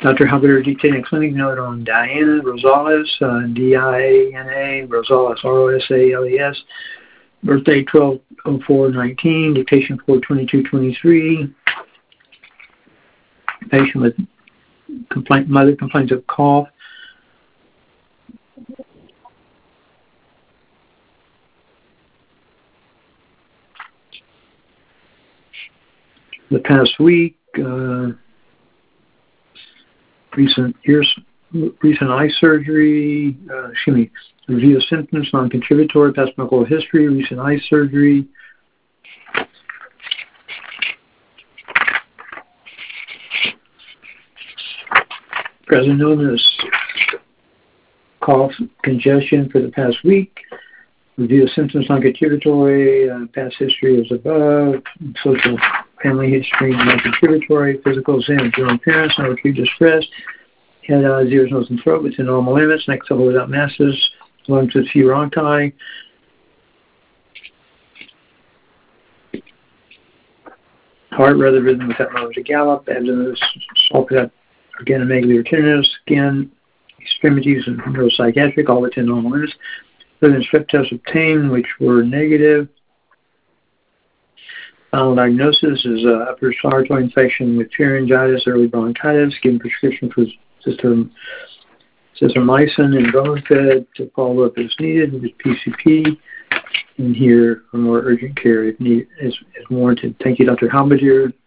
Dr. Hubbard dictating a clinic note on Diana Rosales, Diana Rosales, Rosales, birthday 12/04/19, dictation 4/22/23. Patient with mother complains of cough. The past week, recent eye surgery, review of symptoms, non-contributory, past medical history, recent eye surgery. Present illness, cough, congestion for the past week. Review of symptoms, non-contributory, past history as above, social family history, non-contributory, physical exam, general appearance, no acute distress, head, eyes, ears, nose, and throat within normal limits, neck level without masses, lungs with few bronchi. Heart, rather rhythm without rhythms of gallop, abdomen, salt without organomegaly or tenderness, skin, extremities, and neuropsychiatric, all within normal limits. Further strep tests obtained, which were negative. Final diagnosis is upper respiratory infection with pharyngitis, early bronchitis. Given prescription for azithromycin and Velafed to follow up as needed with PCP. And here for more urgent care if needed, as warranted. Thank you, Dr. Hambadir.